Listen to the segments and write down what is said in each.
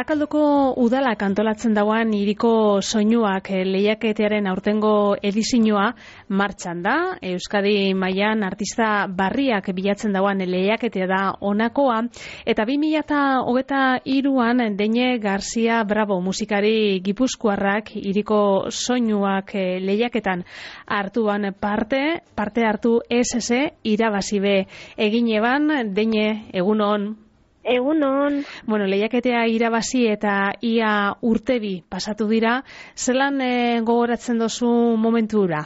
Barakaldoko udalak antolatzen dauan hiriko soinuak lehiaketearen aurtengo edizioa martxan da. Euskadi mailan artista barriak bilatzen dauan lehiaketea da honakoa. Eta 2023an Deine Garcia Bravo musikari gipuzkoarrak hiriko soinuak lehiaketan hartuan parte hartu SS irabazi be egin eban. Deine, egunon. Egunon. Bueno, lehiaketea irabazi eta ia urtebi pasatu dira. Zelan gogoratzen dozu momentu hura?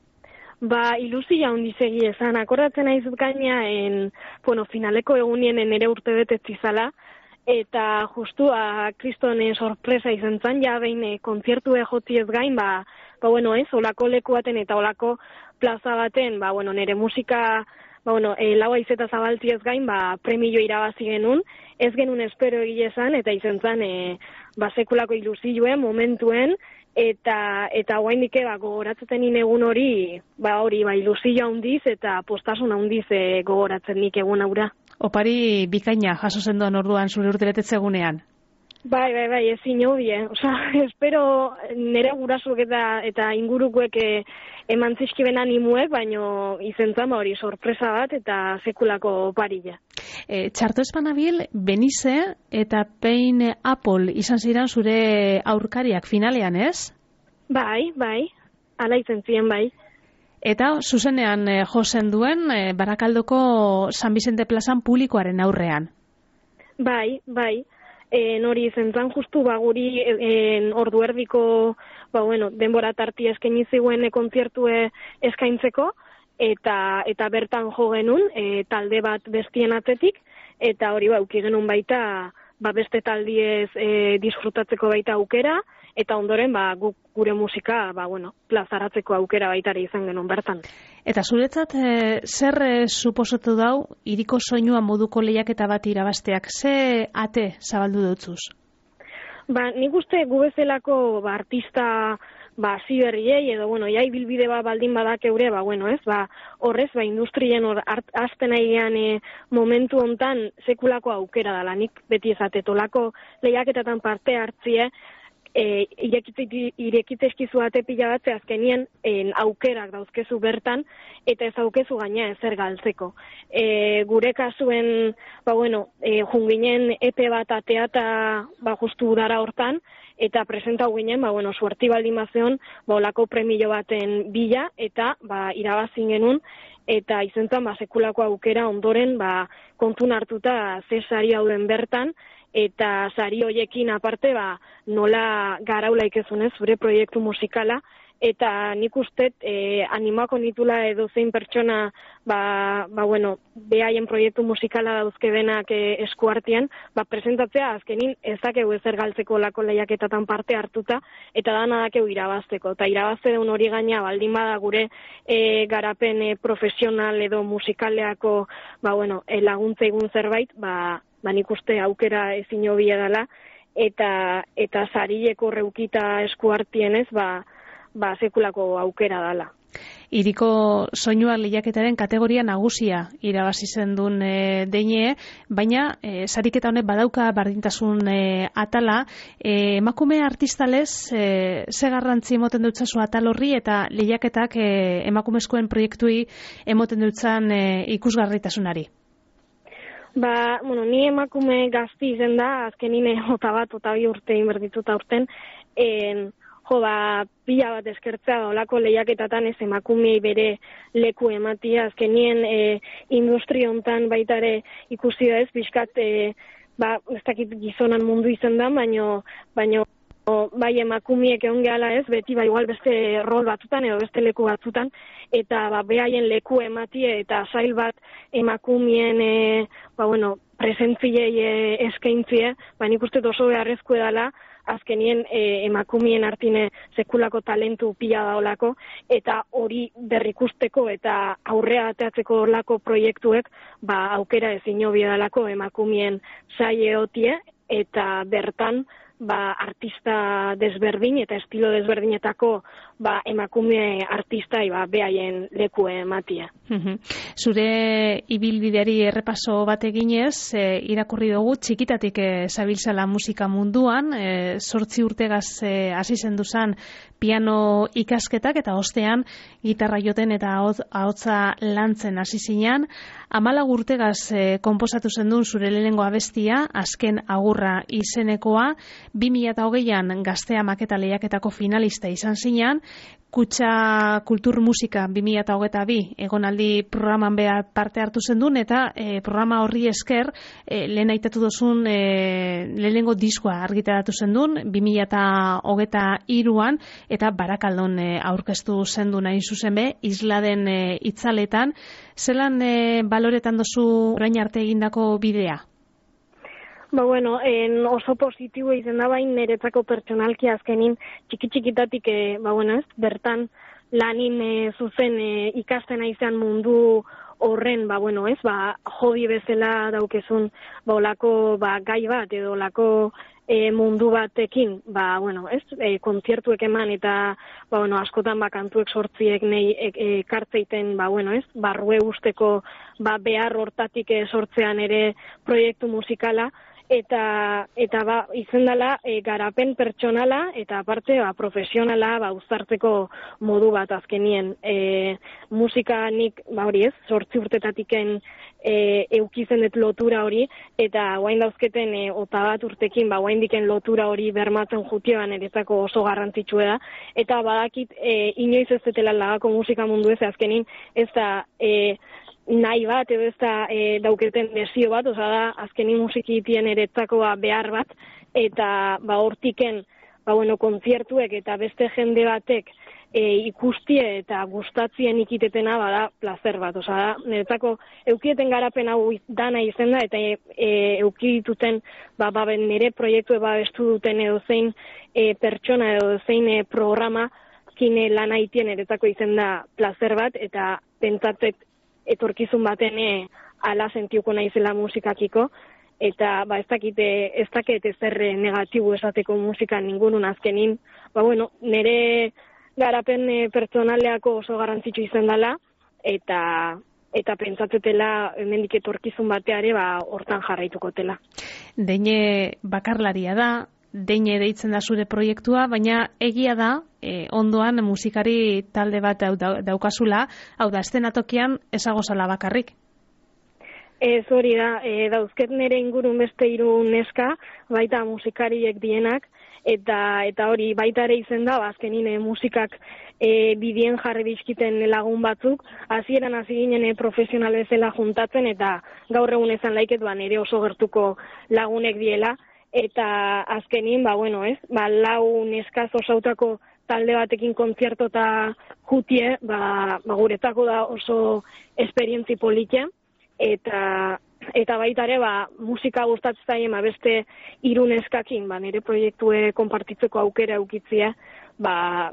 Ilusia handizegi esan. Akordatzen naizut gaina finaleko egunien nere urte betetzi zala. Eta justu kriston sorpresa izan zan, ja behin kontzertu joti ez gain, olako leku baten eta olako plaza baten, nere musika lau aizeta zabaltzi ez gain, premio irabazi genuen, ez genuen espero egile esan, eta izan zan, sekulako ilusioen, momentuen, eta guaindik gogoratzen nik egun hori, ilusioa handiz, eta postasun handiz gogoratzen nik egun aura. Opari bikaina jaso zenduan orduan zure urtebetetze egunean? Bai, ezin hobie. Espero nire gurasuek eta ingurukoek eman zizkiben animuek, baino izen zama hori sorpresa bat eta sekulako parila. Txarto espanabil, Benize eta Pain Apple izan ziren zure aurkariak finalean, ez? Bai, ala izen ziren, bai. Eta zuzenean josen duen Barakaldoko San Bizente plazan publikoaren aurrean. Bai. Nori izan zan justu guri ordu erdiko denbora tarti eskaini ziguen kontzertue eskaintzeko eta bertan jo genuen talde bat bestien atzetik eta hori uki genuen baita beste taldiez disfrutatzeko baita aukera eta ondoren gure musika plazaratzeko aukera baitare izan genuen bertan. Eta zuretzat zer suposatu dau hiriko soinua moduko lehiaketa bat irabazteak? Ze ate zabaldu dutzuz? Nik uste gu bezalako artista hasi berriei edo jai bilbide baldin badak eure horrez industrien hasten aigean momentu hontan sekulako aukera dela. Nik beti ezatetolako lehiaketatan parte hartzie irekitezkizu ate pila batze azkenien aukerak dauzkezu bertan eta ez aukezu gaina ezer galtzeko. Gure kasuen junginen epe bat ateata justu udara hortan eta presentau ginen suerti baldin bazeon olako premio baten bila eta irabazin genuen eta izentzan sekulako aukera ondoren kontun hartuta ze sari hauden bertan eta sari hoiekin aparte nola garaula ikezunez zure proiektu musikala eta nik ustet animako nitula edo zein pertsona behaien proiektu musikala dauzke denak eskuartian presentatzea azkenin ezakegu ezer galtzeko lako lehiaketatan parte hartuta eta dana dakegu irabazteko eta irabazte deun hori gaina baldin bada gure garapen profesional edo musikaleako laguntza egun zerbait nik uste aukera ezin hobia dela eta sarileko reukita eskuartienez sekulako aukera dela. Hiriko soinua lehiaketaren kategoria nagusia irabazi zendun Deine, baina sariketa honek badauka bardintasun atala. Emakume artistalez ze garrantzi emoten dutzazu atal horri eta lehiaketak emakumezkoen proiektui emoten dutzan ikusgarritasunari? Ni emakume gazti izen da, azkenin ota bi urte inberdituta urten, pila bat eskertzea olako lehiaketatan ez emakumei bere leku ematia, azkenien industria hontan baitare ikusi da ez, bizkat, ez dakit gizonan mundu izan da, baino emakumiek egon gehala ez, beti igual beste rol batzutan edo beste leku batzutan, eta behaien leku ematie eta sail bat emakumien presentziei eskaintzie, nik uste oso beharrezko edala, azkenien emakumien artine sekulako talentu pila daolako, eta hori berrikusteko eta aurrea ateatzeko olako proiektuek, aukera ezin hobia dalako emakumien saie otie, eta bertan artista desberdin eta estilo desberdinetako emakume artistai behaien leku ematia. Zure ibilbideari errepaso bat eginez, irakurri dugu txikitatik zabiltzala musika munduan, 8 urtegaz hasi zenduzan piano ikasketak eta ostean gitarra joten eta ahotsa lantzen hasi zinean, 14 urtegaz konposatu zendun zure lehenengo abestia, Azken agurra izenekoa, 2020an Gaztea maketa lehiaketako finalista izan zinean, Kutxa Kultur Musika 2022 egonaldi programan behar parte hartu zendun eta programa horri esker lehen aitatu dozun lehenengo diskoa argitaratu zendun 2023an eta Barakaldon aurkeztu zendun hain zuzen be, Isladen itzaletan. Zelan baloretan dozu orain arte egindako bidea? Oso positibo izan da bain niretzako pertsonalki azkenin txiki-txikitatik, bertan lanin zuzen ikasten aizean mundu horren, hobi bezala daukezun, olako gai bat edo olako mundu batekin, kontzertuek eman eta, askotan kantuek sortziek nahi ekartzeiten, barrue usteko behar hortatik sortzean ere proiektu musikala, eta izen dela garapen pertsonala eta aparte profesionala uztartzeko modu bat azkenien. Musika nik 8 urtetatiken eukizen dut lotura hori eta guain dauzketen 21 urtekin guain diken lotura hori bermatzen jutioan eretzako oso garrantzitsua da eta badakit inoiz ez detela lagako musika mundu ez azkenin ez da nahi bat edo ez da dauketen desio bat, da azkenin musikitien eretzako behar bat eta hortiken kontzertuek eta beste jende batek ikustie eta gustatzien ikitetena bada placer bat, da niretzako eukieten garapen hau dana izen da eta eukituten nire proiektu babestu duten edo zein pertsona edo zein programa kine lan haitien niretzako izen da placer bat eta pentsatzet etorkizun baten ala sentiuko naizela musikakiko, eta ez dakit ezer negatibo esateko musikan ningunun azkenin, nire garapen pertsonaleako oso garrantzitsu izan dela, eta pentsatzetela hemendik etorkizun bateare hortan jarraitukotela. Deine bakarlaria da, Deine deitzen da zure proiektua, baina egia da, ondoan musikari talde bat daukazula, hau da, eszenatokian ezagozala bakarrik. Ez hori da, dauzket nire ingurun beste 3 neska, baita musikariek dienak, eta hori baita ere izen da, azkenin musikak bidien jarri dizkiten lagun batzuk, hasieran hasi ginen profesional bezala juntatzen, eta gaur egun ezan laiket nire oso gertuko lagunek diela, eta azkenin, 4 neskaz osautako talde batekin kontzertota jutie, guretako da oso esperientzi politia, eta baita ere, musika gustatzen zaien, beste 3 neskakin, nire proiektue konpartitzeko aukera eukitzia, da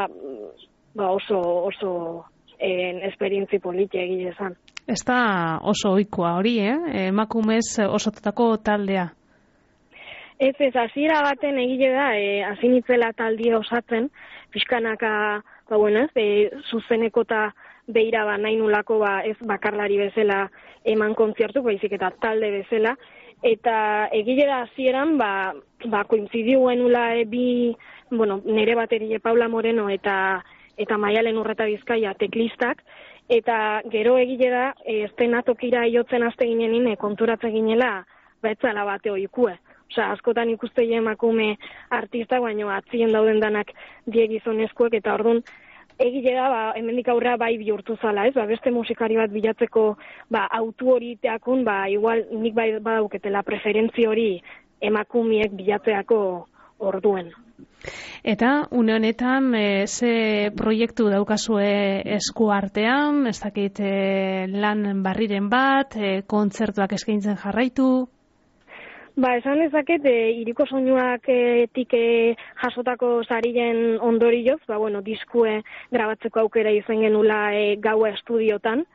oso esperientzi politia egile esan. Ez da oso ohikoa hori, emakumez osotutako taldea? Ez, hasiera baten egile da, hasi nitzela taldia osatzen, pixkanaka, zuzeneko eta beira nahi nulako ez bakarlari bezala eman kontzertu, baizik eta talde bezala, eta egile da hasieran, koinzidiuen nula nire baterile Paula Moreno eta Maialen Urreta Bizkaia teklistak, eta gero egile da, eszenatokira jotzen haste ginenin, konturatzen ginela, etzala bate ohikue. Askotan ikuste emakume artista, baina atzien dauden danak diegizonezkoek, eta orduan egile da, hemendik aurrea bihurtu zala, beste musikari bat bilatzeko autu hori teakun, igual nik badauketela preferentzi hori emakumiek bilatzeako orduen. Eta une honetan ze proiektu daukazue esku artean, ez dakit lan barriren bat, kontzertuak eskaintzen jarraitu? Esan dezaket, Hiriko Soinuak jasotako sarien ondorioz, diskue grabatzeko aukera izan genula gaua estudiotan,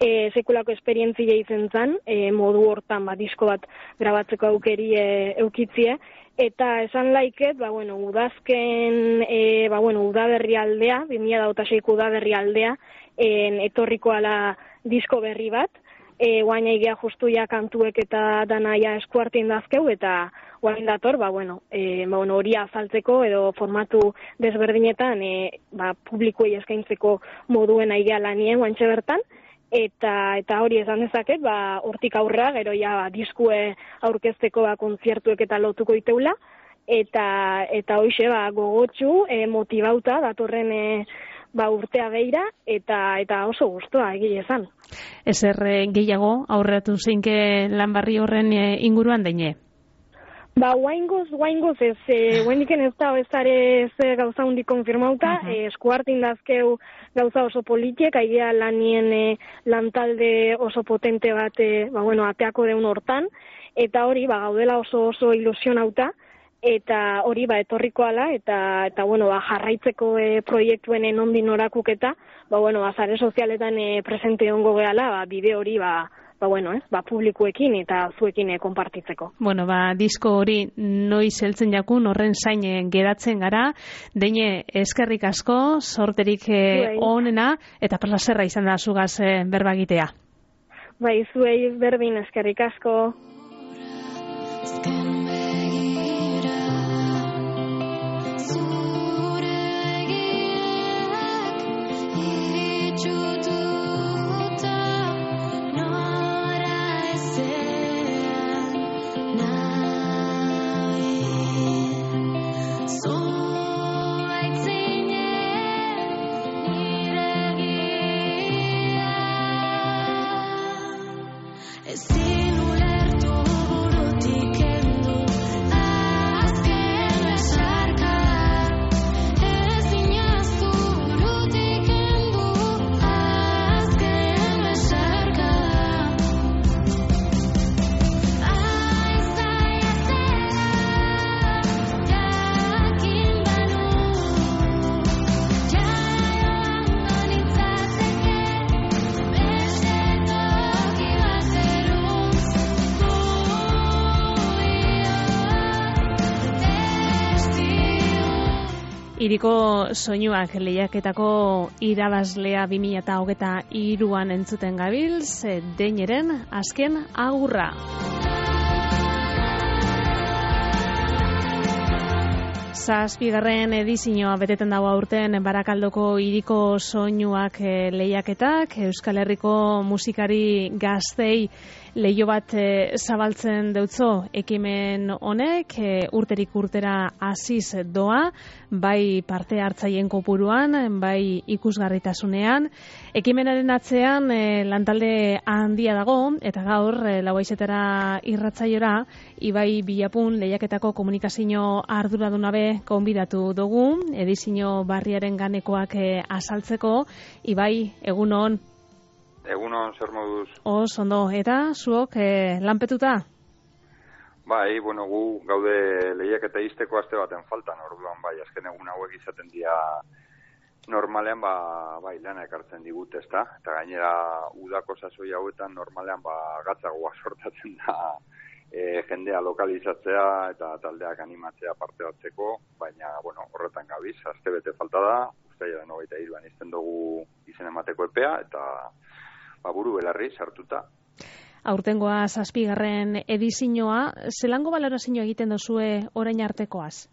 sekulako esperientzia izan zen, modu hortan disko bat grabatzeko aukeri eukitzie, eta esan laiket, udazken, udaberri aldea, 2026 udaberri aldea, etorriko ala disko berri bat, guain egia justu ja kantuek eta danaia eskuartien dazkeu, eta guain dator, hori azaltzeko edo formatu desberdinetan publikoei eskaintzeko moduen aigia lanien guantxe bertan, eta hori esan dezaket, hortik aurrera, gero ja diskue aurkezteko kontzertuek eta lotuko iteula, eta hoxe gogotxu, motibauta datorren urtea beira, eta oso gustoa egile esan. Ezer gehiago aurreratu zeinke lan barri horren inguruan deine? Guaingoz ez, guaindiken ez da ezare gauza hundi konfirmauta, eskuartin dazkeu gauza oso politiek, aigea lanien lantalde oso potente bat, ateako deun hortan, eta hori, gaudela oso ilusionauta, eta hori, etorriko ala, eta jarraitzeko proiektuen nondik norakuketa, sare sozialetan presente ongo gehala, bide hori, publikoekin eta zuekin konpartitzeko. Disko hori noiz heltzen jakun, horren zain geratzen gara, deine eskerrik asko, sorterik onena, eta plazerra izan da zugaz berbagitea. Zuei berdin eskerrik asko. Hiriko soinuak lehiaketako irabazlea 2023an entzuten gabiltz, deineren azken agurra. Zazpigarren edizioa beteten dago aurten Barakaldoko hiriko soinuak lehiaketak, Euskal Herriko musikari gaztei leio bat zabaltzen deutzo ekimen honek, urterik urtera hasiz doa, bai parte hartzaileen kopuruan, bai ikusgarritasunean. Ekimenaren atzean lantalde handia dago, eta gaur lauaizetara irratzaiora, Ibai Bilapun lehiaketako komunikazio arduradunabe konbidatu dugu, edizio barriaren ganekoak azaltzeko. Ibai, egunon. Egunon, zer moduz? Ondo, eta zuok lanpetuta? Gu gaude lehiaketa izteko aste baten faltan, orduan azken egun hauek izaten dira normalean lana ekartzen digut, ezta? Eta gainera udako sasoi hauetan normalean gatzagoa sortatzen da jendea lokalizatzea eta taldeak animatzea parte batzeko, baina horretan gabiz, aste bete falta da, uztailaren 23an izten dugu izen emateko epea, eta buru belarri sartuta. Aurtengoa 7. edizioa, zelango balorazio egiten duzue orain artekoaz?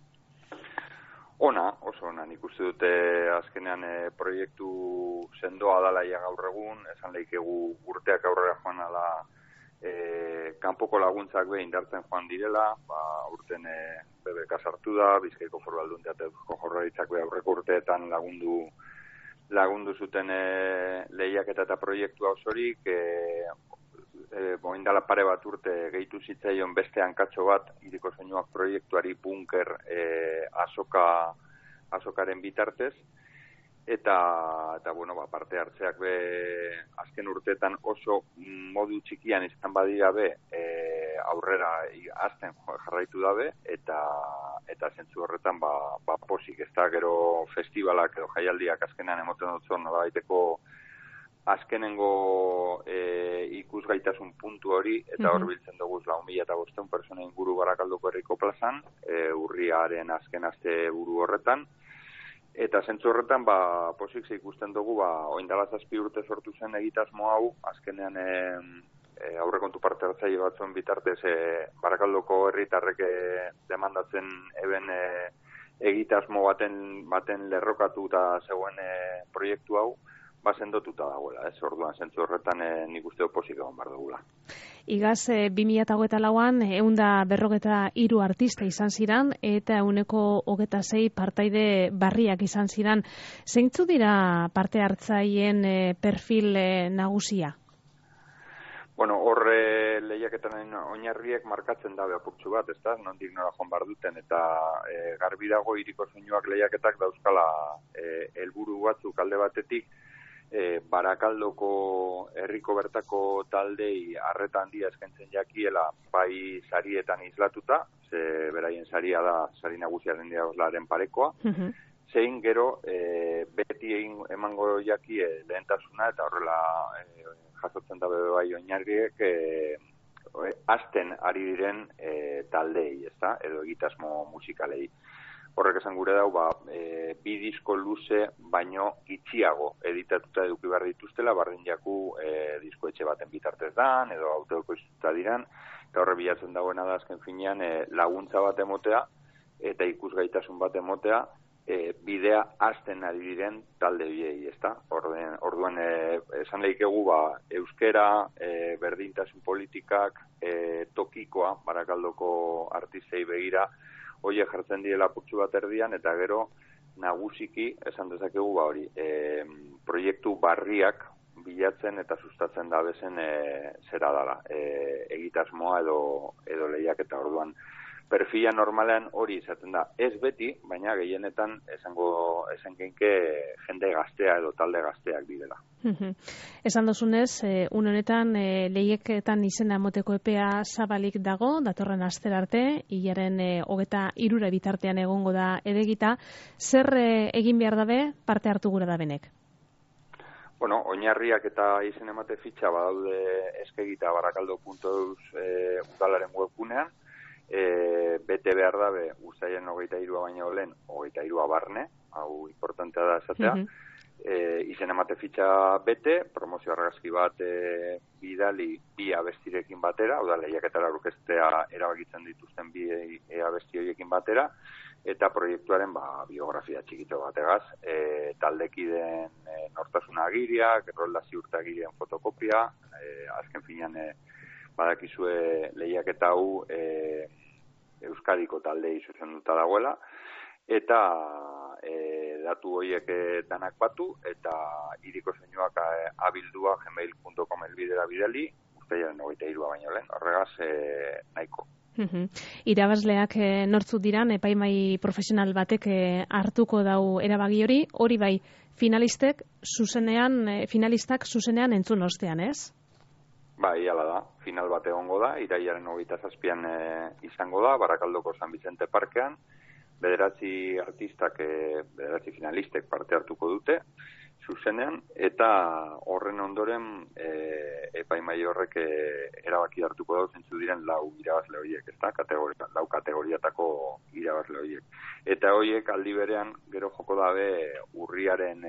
Ona, oso ona, nik uste dute azkenean proiektu sendoa dala gaur egun, esan lehikegu urteak aurrera joan ala kanpoko laguntzak indartzen joan direla, urten BBK sartu da, Bizkaiko Foru Aldundia eta Eusko Jaurlaritzak aurreko urteetan lagundu zuten lehiaketa eta proiektua osorik, indala pare bat urte gehitu zitzaion beste hankatxo bat hiriko soinuak proiektuari bunker azokaren bitartez, eta parte hartzeak azken urteetan oso modu txikian izan badira aurrera azten jarraitu dabe, eta zentzu horretan posik ez da gero festivalak edo jaialdiak azkenean emoten dutzen nolabaiteko azkenengo ikusgaitasun puntu hori, eta hor biltzen dugu 4.500 pertsona inguru Barakaldoko herriko plazan, urriaren azken aste buru horretan, eta zentzu horretan, pozik ikusten dugu, oindala 7 urte sortu zen egitasmo hau, azkenean aurrekontu parte hartzaile batzuen bitartez Barakaldoko herritarrek demandatzen eben egitasmo baten lerrokatu eta zegoen proiektu hau, sendotuta dagoela, orduan zentzu horretan nik uste pozik egon behar dugula. Igaz, 2024an 153 artista izan ziran, eta 126 partaide barriak izan ziran. Zeintzu dira parte hartzaileen perfil nagusia? Bueno, horre lehiaketan oinarriek markatzen dabe apurtxu bat, ezta? Nondik nora joan behar duten, eta garbi dago hiriko soinuak lehiaketak dauzkala helburu batzuk alde batetik, Barakaldoko herriko bertako taldei arreta handia eskaintzen jakiela bai sarietan islatuta, ze beraien saria da sari nagusiaren diagoslaren parekoa, zein gero beti emango jaki lehentasuna eta horrela jasotzen dabe bai oinarriek hasten ari diren taldei, ezta, edo egitasmo musikalei. Horrek esan gure dau, 2 disko luze baino gitxiago editatuta eduki behar dituztela, bardin jaku diskoetxe baten bitartez dan, edo autoeko izuta diran, eta horre bilatzen dagoena da azken finean laguntza bat emotea, eta ikusgaitasun bat emotea, bidea hasten ari diren talde biei, ezta? Orduan esan lehikegu euskera, berdintasun politikak, tokikoa, Barakaldoko artistei begira, hoie jartzen direla putxu bat erdian, eta gero nagusiki, esan dezakegu hori, proiektu barriak bilatzen eta sustatzen da bezen zera dala, egitasmoa edo lehiaketa. Orduan. Perfila normalean hori izaten da, ez beti, baina gehienetan esan genke jende gaztea edo talde gazteak direla. Esan dozunez, honetan lehieketan izena emoteko epea zabalik dago, datorren astera arte, hilaren 23 bitartean egongo da edegita. Zer egin behar dabe parte hartu gura da benek? Bueno, oinarriak eta izen emate fitxa badaude eskegita barakaldo.eus udalaren webgunean, bete behar dabe uztaien 23 baino lehen 23 barne, hau importantea da esatea, izen emate fitxa bete, promozio argazki bat bidali 2 abestirekin batera, hau da lehiaketara aurkeztea erabakitzen dituzten 2 abesti horiekin batera, eta proiektuaren biografia txikito bategaz, taldekideen nortasuna agiriak, errolda ziurtagirien fotokopia, azken finean badakizue lehiaketa hau Euskadiko taldei zuzenduta dagoela, eta datu horiek danak batu, eta hiriko soinuak abildua gmail.com elbidera bidali, uztailaren 23 baino lehen, horregaz nahiko. Irabazleak nortzuk diran, epaimai profesional batek hartuko dau erabagi hori bai finalistak zuzenean entzun ostean, ez? Bai, hala da, final bat egongo da, irailaren 27an izango da, Barakaldoko San Vicente Parkean, 9 artistak, 9 finalistek parte hartuko dute, zuzenean, eta horren ondoren epaimai horrek erabaki hartuko da, zentzu diren 4 irabazle horiek, ezta? 4 kategoriatako irabazle horiek. Eta horiek aldi berean, gero joko dabe urriaren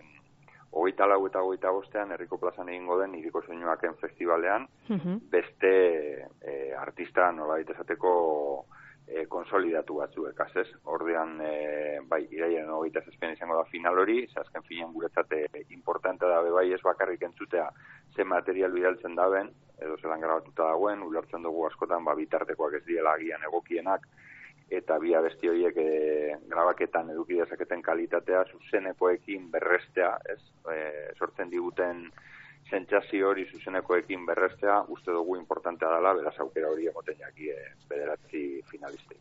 24 eta 25ean herriko plazan egingo den hiriko soinuaken festivalean, beste artista nolabait esateko konsolidatu batzuek, ez? Ordean, bai, irailaren 27ean izango da final hori, azken finean guretzat importante da bai ez bakarrik entzutea ze material bidaltzen daben, edo zelan grabatuta dagoen, ulertzen dugu askotan bitartekoak ez diela agian egokienak, eta 2 abesti horiek grabaketan eduki dezaketen kalitatea zuzenekoekin berrestea, ez? Sortzen diguten sentsazio hori zuzenekoekin berrestea, uste dugu importantea dela, beraz aukera hori emoten jaki 9 finalistei.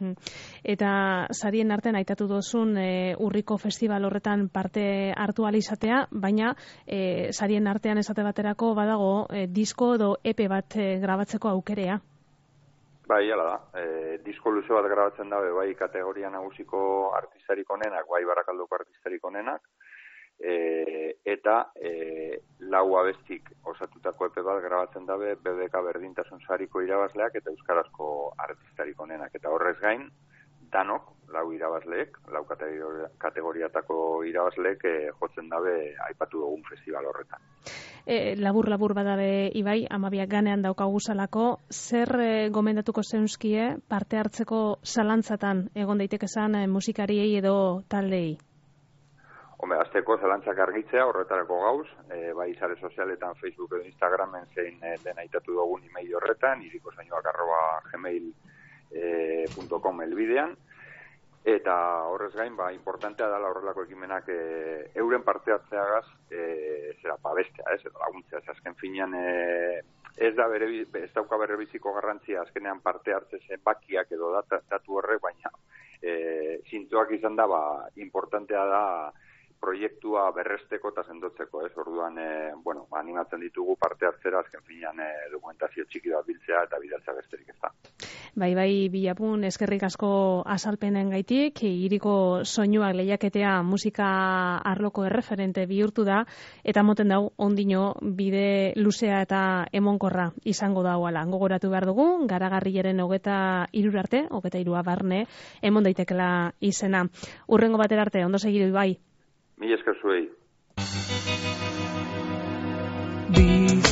Eta sarien artean aitatu dozun urriko festival horretan parte hartu ahal izatea, baina sarien artean esate baterako badago disko edo EP bat grabatzeko aukerea. Bai, hala da. Disko luze bat grabatzen dabe, bai kategoria nagusiko artistarik onenak, bai Barakaldoko artistarik onenak, eta 4 abestik osatutako epe bat grabatzen dabe BBK berdintasun sariko irabazleak eta euskarazko artistarik onenak. Eta horrez gain, danok, 4 irabazleek, 4 kategoriatako irabazleek jotzen dabe aipatu dugun festival horretan. Labur badabe Ibai, amabiak ganean daukagu zalako, zer gomendatuko zeunzkie parte hartzeko zalantzatan egon daitekezan musikariei edo taldei? Hombre, azteko zalantzak argitzea, horretarako gauz, bai sare sozialetan, Facebook edo Instagramen zein den aitatu dugun email horretan, irikosoinuak@gmail.com elbidean, eta horrez gain, importantea dela horrelako ekimenak euren parte hartzeagaz bestea, edo laguntzea, azken finean ez dauka berebiziko garrantzia azkenean parte hartze zenbakiak edo datu horrek, baina zintzoak izan da, importantea da proiektua berresteko eta sendotzeko, orduan, animatzen ditugu parte hartzera, azken finean dokumentazio txiki bat biltzea eta bidaltzea besterik ez da. Bai, Bilapun, eskerrik asko azalpenen gaitik, Iriko Soinuak lehiaketea musika arloko erreferente bihurtu da, eta moten dau ondino bide luzea eta emonkorra izango dauala. Gogoratu behar dugu, Garagarriaren 23 arte, 23 barne, emon daitekela izena. Urrengo batera arte, ondo segiru, Ibai. Mila esker zuei.